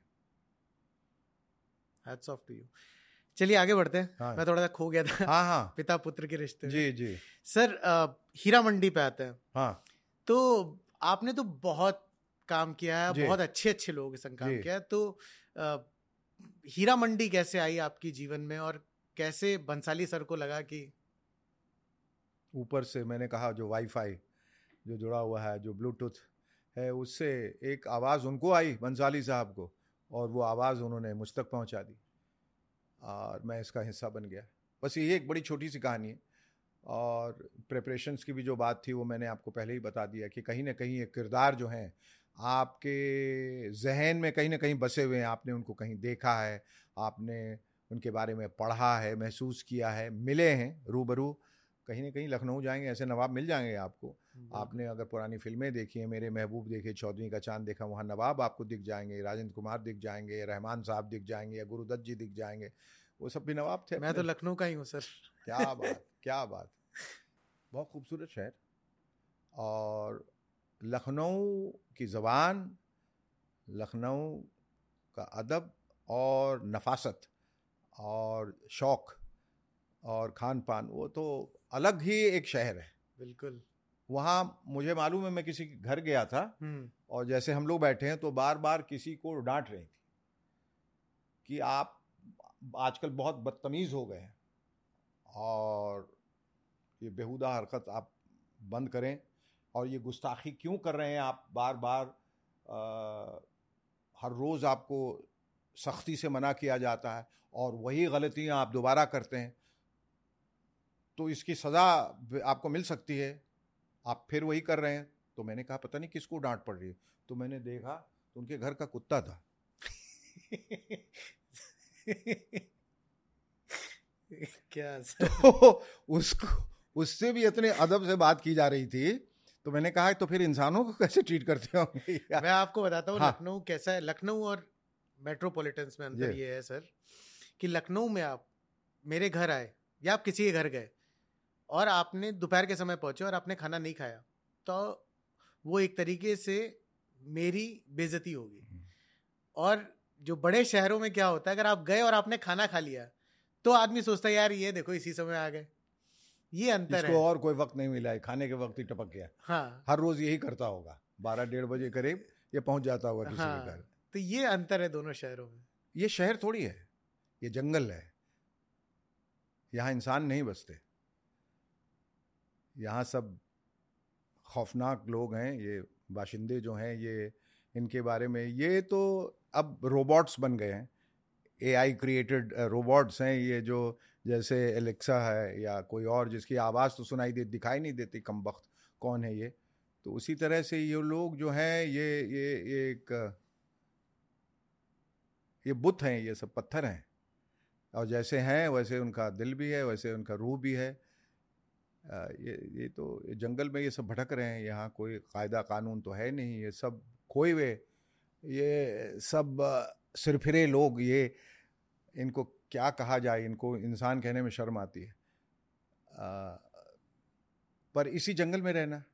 Hats off to you. चलिए आगे बढ़ते हैं। हाँ। मैं थोड़ा सा खो गया था। हाँ। पिता पुत्र के रिश्ते में। जी जी सर, हीरा मंडी पे आते हैं। हाँ। तो आपने तो बहुत काम किया है, बहुत अच्छे अच्छे लोगों के संग काम किया है। तो हीरा मंडी कैसे आई आपकी जीवन में और कैसे बंसाली सर को लगा कि ऊपर से मैंने कहा जो वाईफाई जो जुड़ा हुआ है, जो ब्लूटूथ है, उससे एक आवाज़ उनको आई बंसाली साहब को और वो आवाज़ उन्होंने मुझ तक पहुंचा दी और मैं इसका हिस्सा बन गया। बस ये एक बड़ी छोटी सी कहानी है। और प्रिपरेशंस की भी जो बात थी वो मैंने आपको पहले ही बता दिया कि कहीं ना कहीं एक किरदार जो हैं आपके जहन में कहीं ना कहीं बसे हुए हैं, आपने उनको कहीं देखा है, आपने उनके बारे में पढ़ा है, महसूस किया है, मिले हैं रूबरू। कहीं ना कहीं लखनऊ जाएंगे ऐसे नवाब मिल जाएंगे आपको। आपने अगर पुरानी फिल्में देखी हैं, मेरे महबूब देखे, चौधरी का चांद देखा, वहाँ नवाब आपको दिख जाएंगे, राजेंद्र कुमार दिख जाएंगे, रहमान साहब दिख जाएंगे या गुरुदत्त जी दिख जाएंगे। वो सब भी नवाब थे। मैं तो लखनऊ का ही हूँ सर। क्या बात, क्या बात। बहुत खूबसूरत शहर। और लखनऊ की ज़बान, लखनऊ का अदब और नफासत और शौक़ और खान पान, वो तो अलग ही एक शहर है। बिल्कुल। वहाँ मुझे मालूम है, मैं किसी के घर गया था और जैसे हम लोग बैठे हैं तो बार बार किसी को डांट रही थी कि आप आजकल बहुत बदतमीज़ हो गए हैं और ये बेहुदा हरकत आप बंद करें और ये गुस्ताखी क्यों कर रहे हैं आप बार बार। हर रोज़ आपको सख्ती से मना किया जाता है और वही गलतियां आप दोबारा करते हैं, तो इसकी सज़ा आपको मिल सकती है, आप फिर वही कर रहे हैं। तो मैंने कहा पता नहीं किसको डांट पड़ रही है। तो मैंने देखा तो उनके घर का कुत्ता था। क्या तो उससे भी इतने अदब से बात की जा रही थी। तो मैंने कहा तो फिर इंसानों को कैसे ट्रीट करते होंगे। मैं आपको बताता हूँ हाँ। लखनऊ कैसा है। लखनऊ और मेट्रोपॉलिटन्स में अंतर ये है सर कि लखनऊ में आप मेरे घर आए या आप किसी के घर गए और आपने दोपहर के समय पहुंचे और आपने खाना नहीं खाया तो वो एक तरीके से मेरी बेइज्जती होगी। और जो बड़े शहरों में क्या होता है, अगर आप गए और आपने खाना खा लिया तो आदमी सोचता है यार ये देखो इसी समय आ गए। ये अंतर है। और कोई वक्त नहीं मिला है, खाने के वक्त ही टपक गया। हाँ। हर रोज यही करता होगा, 12-1:30 बजे करीब ये पहुंच जाता होगा किसी के घर। तो ये अंतर है दोनों शहरों में। ये शहर थोड़ी है, ये जंगल है। यहाँ इंसान नहीं बसते, यहाँ सब खौफनाक लोग हैं। ये बाशिंदे जो हैं, ये इनके बारे में, ये तो अब रोबोट्स बन गए हैं, AI क्रिएटेड रोबोट्स हैं ये, जो जैसे एलेक्सा है या कोई और जिसकी आवाज़ तो सुनाई दे, दिखाई नहीं देती कमबख्त कौन है ये। तो उसी तरह से ये लोग जो हैं ये बुत हैं, ये सब पत्थर हैं। और जैसे हैं वैसे उनका दिल भी है, वैसे उनका रूह भी है। ये तो ये जंगल में ये सब भटक रहे हैं, यहाँ कोई कायदा कानून तो है नहीं, ये सब खोए हुए, ये सब सिरफिरे लोग, ये इनको क्या कहा जाए, इनको इंसान कहने में शर्म आती है। पर इसी जंगल में रहना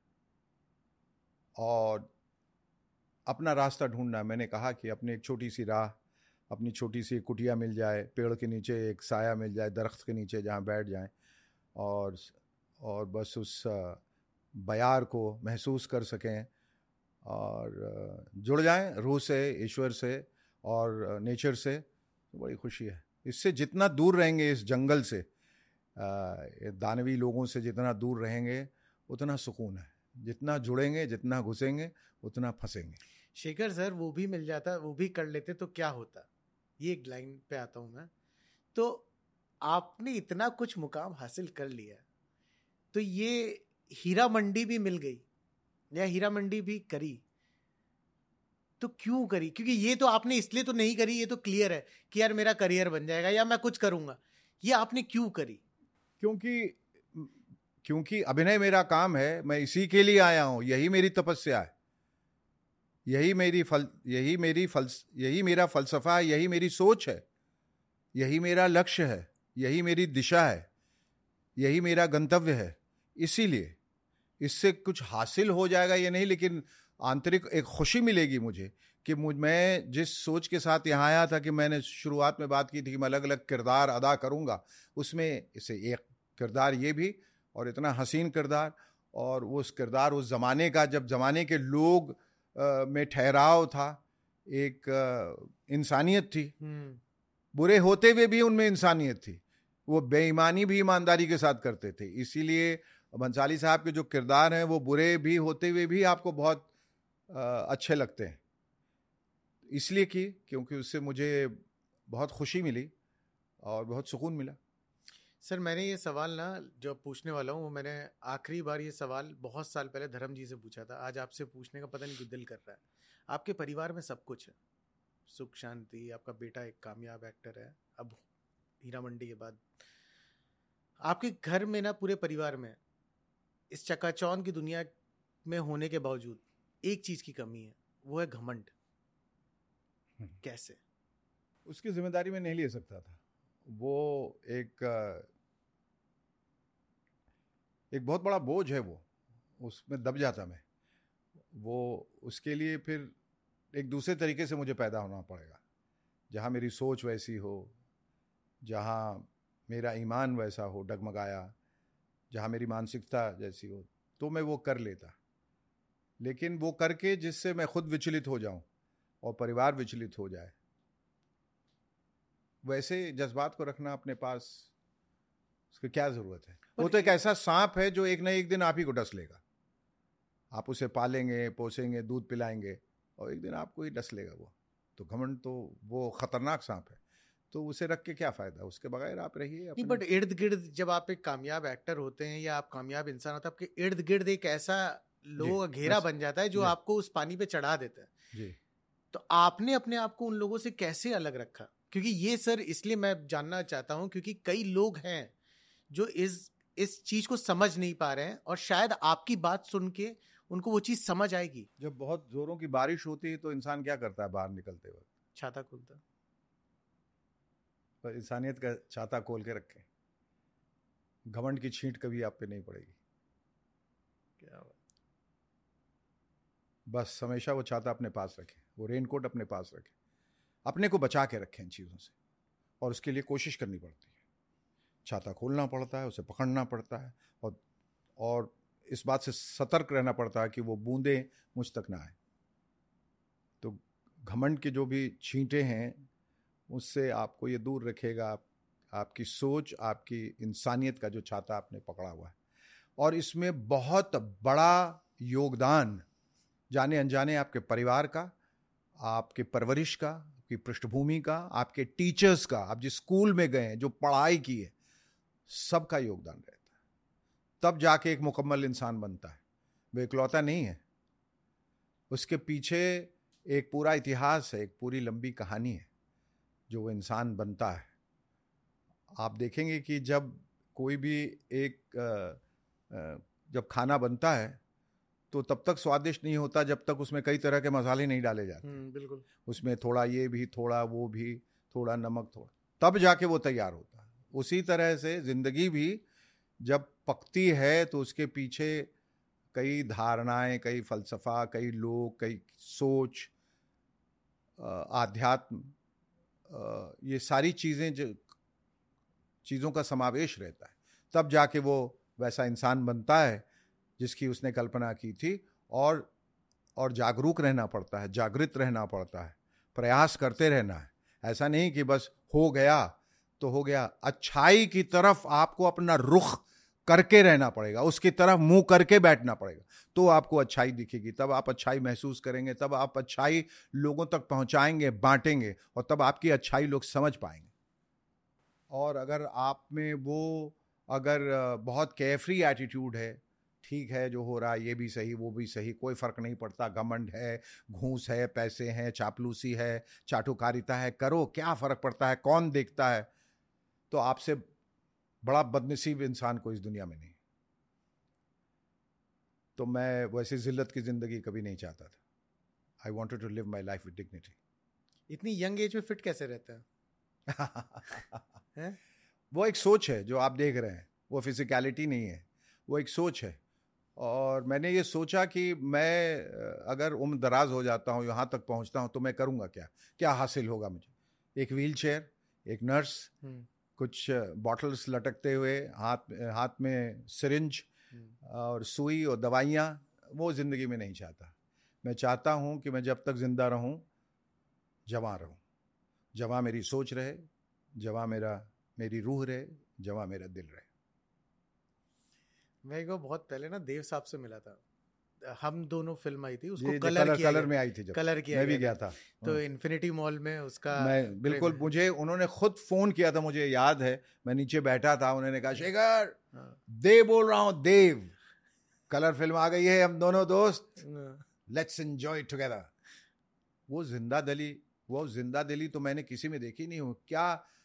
और अपना रास्ता ढूंढना। मैंने कहा कि अपनी एक छोटी सी राह, अपनी छोटी सी कुटिया मिल जाए, पेड़ के नीचे एक साया मिल जाए, दरख्त के नीचे जहाँ बैठ जाएं और बस उस बयार को महसूस कर सकें और जुड़ जाएं रूह से, ईश्वर से और नेचर से, तो बड़ी खुशी है। इससे जितना दूर रहेंगे इस जंगल से, दानवी लोगों से जितना दूर रहेंगे उतना सुकून है। जितना जुड़ेंगे, जितना घुसेंगे, उतना फंसेंगे। शेखर सर, वो भी मिल जाता, वो भी कर लेते तो क्या होता। ये एक लाइन पे आता हूं मैं। तो आपने इतना कुछ मुकाम हासिल कर लिया, तो ये हीरा मंडी भी मिल गई या हीरा मंडी भी करी, तो क्यों करी? क्योंकि ये तो आपने इसलिए तो नहीं करी, ये तो क्लियर है कि यार मेरा करियर बन जाएगा या मैं कुछ करूंगा। ये आपने क्यों करी? क्योंकि अभिनय मेरा काम है, मैं इसी के लिए आया हूं, यही मेरी तपस्या है, यही मेरा फलसफा है, यही मेरी सोच है, यही मेरा लक्ष्य है, यही मेरी दिशा है, यही मेरा गंतव्य है। इसीलिए इससे कुछ हासिल हो जाएगा ये नहीं, लेकिन आंतरिक एक खुशी मिलेगी मुझे कि मैं जिस सोच के साथ यहाँ आया था, कि मैंने शुरुआत में बात की थी कि मैं अलग अलग किरदार अदा करूँगा, उसमें इसे एक किरदार ये भी, और इतना हसीन किरदार, और वो उस किरदार उस ज़माने का, जब ज़माने के लोग में ठहराव था, एक इंसानियत थी, बुरे होते हुए भी उनमें इंसानियत थी, वो बेईमानी भी ईमानदारी के साथ करते थे। इसीलिए भंसाली साहब के जो किरदार हैं वो बुरे भी होते हुए भी आपको बहुत अच्छे लगते हैं, इसलिए क्योंकि उससे मुझे बहुत खुशी मिली और बहुत सुकून मिला। सर, मैंने ये सवाल ना जो पूछने वाला हूँ, वो मैंने आखिरी बार ये सवाल बहुत साल पहले धर्म जी से पूछा था। आज आपसे पूछने का पता नहीं क्यों दिल कर रहा है। आपके परिवार में सब कुछ है, सुख शांति, आपका बेटा एक कामयाब एक्टर है, अब हीरा मंडी के बाद आपके घर में ना, पूरे परिवार में इस चकाचौंध की दुनिया में होने के बावजूद एक चीज की कमी है, वो है घमंड। कैसे? उसकी जिम्मेदारी मैं नहीं ले सकता था। वो एक बहुत बड़ा बोझ है, वो उसमें दब जाता मैं। वो उसके लिए फिर एक दूसरे तरीके से मुझे पैदा होना पड़ेगा, जहाँ मेरी सोच वैसी हो, जहाँ मेरा ईमान वैसा हो डगमगाया, जहाँ मेरी मानसिकता जैसी हो, तो मैं वो कर लेता। लेकिन वो करके जिससे मैं खुद विचलित हो जाऊं और परिवार विचलित हो जाए, वैसे जज्बात को रखना अपने पास, उसकी क्या जरूरत है? वो तो एक ऐसा सांप है जो एक न एक दिन आप ही को डस लेगा। आप उसे पालेंगे, पोसेंगे, दूध पिलाएंगे, और एक दिन आपको ही डस लेगा वो। तो घमंड तो वो खतरनाक सांप है, तो उसे रख के क्या फायदा, उसके बगैर आप रहिए। नहीं, बट इर्द गिर्द जब आप एक कामयाब एक्टर होते हैं या आप कामयाब इंसान होते हैं, आपके इर्द गिर्द एक ऐसा लोगों का घेरा बन जाता है जो आपको उस पानी पे चढ़ा देता है जी। तो आपने अपने आप को उन लोगों से कैसे अलग रखा? क्योंकि ये सर इसलिए मैं जानना चाहता हूं क्योंकि कई लोग हैं जो इस चीज को समझ नहीं पा रहे हैं, और शायद आपकी बात सुन के उनको वो चीज समझ आएगी। जब बहुत जोरों की बारिश होती है तो इंसान क्या करता है? बाहर निकलते वक्त छाता खोलता। पर इंसानियत का छाता खोल के रखें, घमंड की छींट कभी आप पे नहीं पड़ेगी। क्या बात। बस हमेशा वो छाता अपने पास रखें, वो रेनकोट अपने पास रखें, अपने को बचा के रखें इन चीज़ों से, और उसके लिए कोशिश करनी पड़ती है। छाता खोलना पड़ता है, उसे पकड़ना पड़ता है, और इस बात से सतर्क रहना पड़ता है कि वो बूंदें मुझ तक ना आए। तो घमंड के जो भी छींटे हैं उससे आपको ये दूर रखेगा, आपकी सोच, आपकी इंसानियत का जो छाता आपने पकड़ा हुआ है। और इसमें बहुत बड़ा योगदान जाने अनजाने आपके परिवार का, आपके परवरिश का, आपकी पृष्ठभूमि का, आपके टीचर्स का, आप जिस स्कूल में गए हैं, जो पढ़ाई की है, सबका योगदान रहता है। तब जाके एक मुकम्मल इंसान बनता है। वो इकलौता नहीं है, उसके पीछे एक पूरा इतिहास है, एक पूरी लंबी कहानी है जो वो इंसान बनता है। आप देखेंगे कि जब कोई भी एक जब खाना बनता है तो तब तक स्वादिष्ट नहीं होता जब तक उसमें कई तरह के मसाले नहीं डाले जाते। बिल्कुल। उसमें थोड़ा ये भी, थोड़ा वो भी, थोड़ा नमक, थोड़ा, तब जाके वो तैयार होता है। उसी तरह से जिंदगी भी जब पकती है तो उसके पीछे कई धारणाएं, कई फलसफा, कई लोग, कई सोच, आध्यात्म, ये सारी चीज़ों का समावेश रहता है। तब जाके वो वैसा इंसान बनता है जिसकी उसने कल्पना की थी। और जागरूक रहना पड़ता है, जागृत रहना पड़ता है, प्रयास करते रहना है। ऐसा नहीं कि बस हो गया तो हो गया। अच्छाई की तरफ आपको अपना रुख करके रहना पड़ेगा, उसकी तरफ मुंह करके बैठना पड़ेगा, तो आपको अच्छाई दिखेगी, तब आप अच्छाई महसूस करेंगे, तब आप अच्छाई लोगों तक पहुंचाएंगे, बांटेंगे, और तब आपकी अच्छाई लोग समझ पाएंगे। और अगर आप में वो बहुत केयरफ्री एटीट्यूड है, ठीक है जो हो रहा है ये भी सही वो भी सही, कोई फर्क नहीं पड़ता, घमंड है, घूस है, पैसे हैं, चापलूसी है, चाटुकारिता है, करो, क्या फर्क पड़ता है, कौन देखता है, तो आपसे बड़ा बदनसीब इंसान कोई इस दुनिया में नहीं। तो मैं वैसे जिल्लत की जिंदगी कभी नहीं चाहता था। I wanted to live my life with dignity. इतनी यंग एज में फिट कैसे रहता है? वो एक सोच है जो आप देख रहे हैं, वो फिजिकलिटी नहीं है, वो एक सोच है। और मैंने ये सोचा कि मैं अगर उम्र दराज हो जाता हूँ, यहाँ तक पहुँचता हूँ, तो मैं करूँगा क्या, क्या हासिल होगा मुझे? एक व्हील चेयर, एक नर्स, कुछ बॉटल्स लटकते हुए, हाथ में सिरिंज और सुई और दवाइयाँ, वो ज़िंदगी में नहीं चाहता। मैं चाहता हूँ कि मैं जब तक जिंदा रहूँ, जवां रहूँ, जवां मेरी सोच रहे, जवां मेरी रूह रहे, जवां मेरा दिल रहे। मैं एक बहुत पहले ना देव साहब से मिला था, हम दोनों फिल्म आई थी, उसको कलर में आई थी, जब कलर किया मैं भी गया था, तो इन्फिनिटी मॉल में उसका मैं बिल्कुल, मुझे उन्होंने खुद फोन किया था, मुझे याद है, मैं नीचे बैठा था, उन्होंने कहा शेखर देव बोल रहा हूँ, देव, कलर फिल्म आ गई है, हम दोनों दोस्त, लेट्स एंजॉय टुगेदर। वो जिंदा दिली तो मैंने किसी में देखी नहीं हूँ। क्या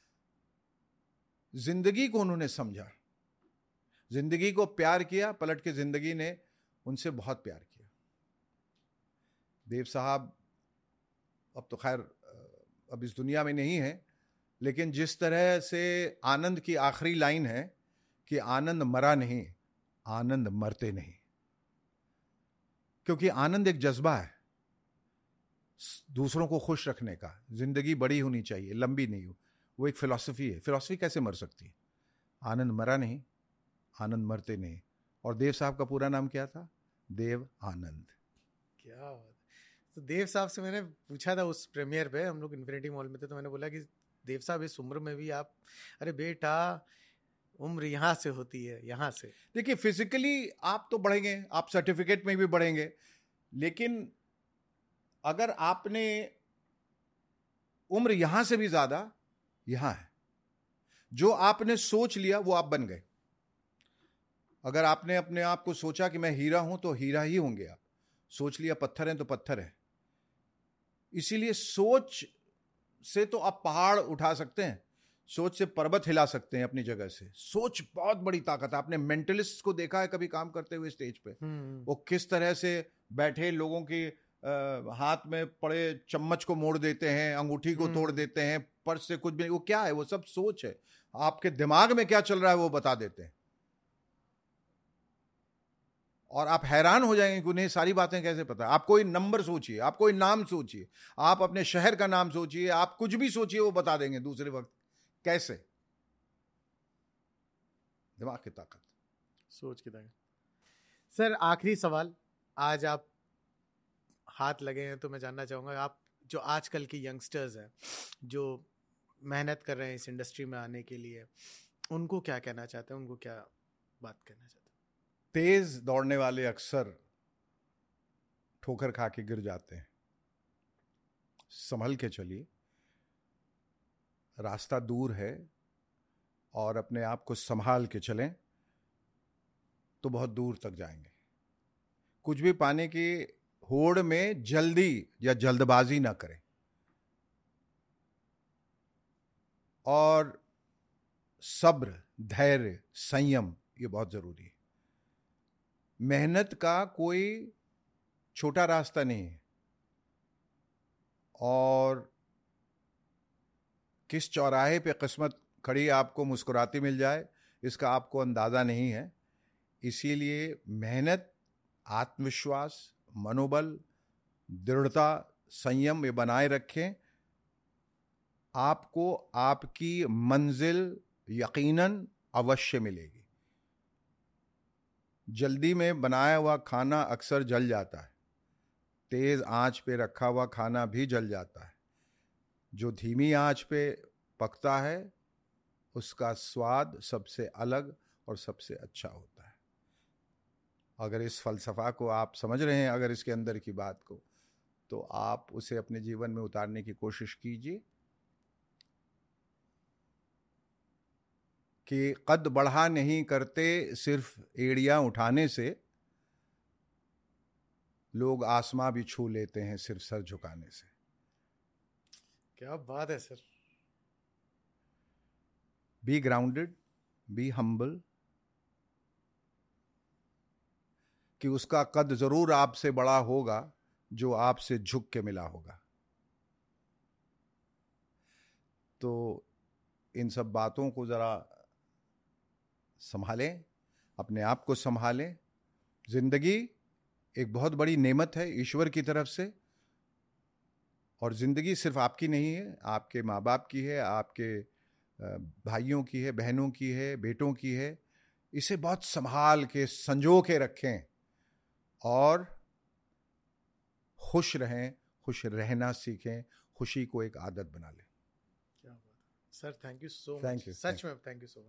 जिंदगी को उन्होंने समझा, जिंदगी को प्यार किया, पलट के जिंदगी ने उनसे बहुत प्यार किया। देव साहब अब तो खैर अब इस दुनिया में नहीं है, लेकिन जिस तरह से आनंद की आखिरी लाइन है कि आनंद मरा नहीं, आनंद मरते नहीं, क्योंकि आनंद एक जज्बा है दूसरों को खुश रखने का। जिंदगी बड़ी होनी चाहिए, लंबी नहीं हो, वो एक फिलॉसफी है। फिलॉसफी कैसे मर सकती है? आनंद मरा नहीं, आनंद मरते नहीं। और देव साहब का पूरा नाम क्या था? देव आनंद। क्या बात। तो देव साहब से मैंने पूछा था उस प्रीमियर पे, हम लोग इन्फिनिटी मॉल में थे, तो मैंने बोला कि देव साहब इस उम्र में भी आप, अरे बेटा उम्र यहाँ से होती है, यहाँ से। देखिए फिजिकली आप तो बढ़ेंगे, आप सर्टिफिकेट में भी बढ़ेंगे, लेकिन अगर आपने उम्र यहां से भी ज्यादा यहां है, जो आपने सोच लिया वो आप बन गए। अगर आपने अपने आप को सोचा कि मैं हीरा हूं तो हीरा ही होंगे आप, सोच लिया पत्थर है तो पत्थर है। इसीलिए सोच से तो आप पहाड़ उठा सकते हैं, सोच से पर्वत हिला सकते हैं अपनी जगह से। सोच बहुत बड़ी ताकत है। आपने मेंटलिस्ट को देखा है कभी काम करते हुए स्टेज पे? वो किस तरह से बैठे लोगों की हाथ में पड़े चम्मच को मोड़ देते हैं, अंगूठी को तोड़ देते हैं, पर्स से कुछ भी, वो क्या है? वो सब सोच है। आपके दिमाग में क्या चल रहा है वो बता देते हैं, और आप हैरान हो जाएंगे कि उन्हें सारी बातें कैसे पता है। आप कोई नंबर सोचिए, आप कोई नाम सोचिए, आप अपने शहर का नाम सोचिए, आप कुछ भी सोचिए, वो बता देंगे दूसरे वक्त। कैसे? दिमाग की ताकत, सोच की ताकत। सर आखिरी सवाल, आज आप हाथ लगे हैं तो मैं जानना चाहूंगा, आप जो आजकल के यंगस्टर्स हैं जो मेहनत कर रहे हैं इस इंडस्ट्री में आने के लिए, उनको क्या कहना चाहते हैं, उनको क्या बात कहना चाहते हैं? तेज दौड़ने वाले अक्सर ठोकर खा के गिर जाते हैं। संभल के चलिए, रास्ता दूर है, और अपने आप को संभाल के चलें तो बहुत दूर तक जाएंगे। कुछ भी पाने की होड़ में जल्दी या जल्दबाजी ना करें, और सब्र, धैर्य, संयम, ये बहुत जरूरी है। मेहनत का कोई छोटा रास्ता नहीं है, और किस चौराहे पे किस्मत खड़ी आपको मुस्कुराती मिल जाए इसका आपको अंदाजा नहीं है। इसीलिए मेहनत, आत्मविश्वास, मनोबल, दृढ़ता, संयम ये बनाए रखें। आपको आपकी मंजिल यकीनन अवश्य मिलेगी। जल्दी में बनाया हुआ खाना अक्सर जल जाता है, तेज आंच पे रखा हुआ खाना भी जल जाता है। जो धीमी आंच पे पकता है उसका स्वाद सबसे अलग और सबसे अच्छा होता है। अगर इस फलसफा को आप समझ रहे हैं, अगर इसके अंदर की बात को, तो आप उसे अपने जीवन में उतारने की कोशिश कीजिए कि कद बढ़ा नहीं करते सिर्फ एड़ियां उठाने से, लोग आसमां भी छू लेते हैं सिर्फ सर झुकाने से। क्या बात है sir. Be grounded, be humble, कि उसका कद जरूर आपसे बड़ा होगा जो आपसे झुक के मिला होगा। तो इन सब बातों को जरा संभालें, अपने आप को संभालें। जिंदगी एक बहुत बड़ी नेमत है ईश्वर की तरफ से, और जिंदगी सिर्फ आपकी नहीं है, आपके माँ बाप की है, आपके भाइयों की है, बहनों की है, बेटों की है। इसे बहुत संभाल के संजो के रखें और खुश रहें, खुश रहना सीखें, खुशी को एक आदत बना लें। क्या बात है sir, thank you so Thank much, you, सच thank में थैंक यू सो मच।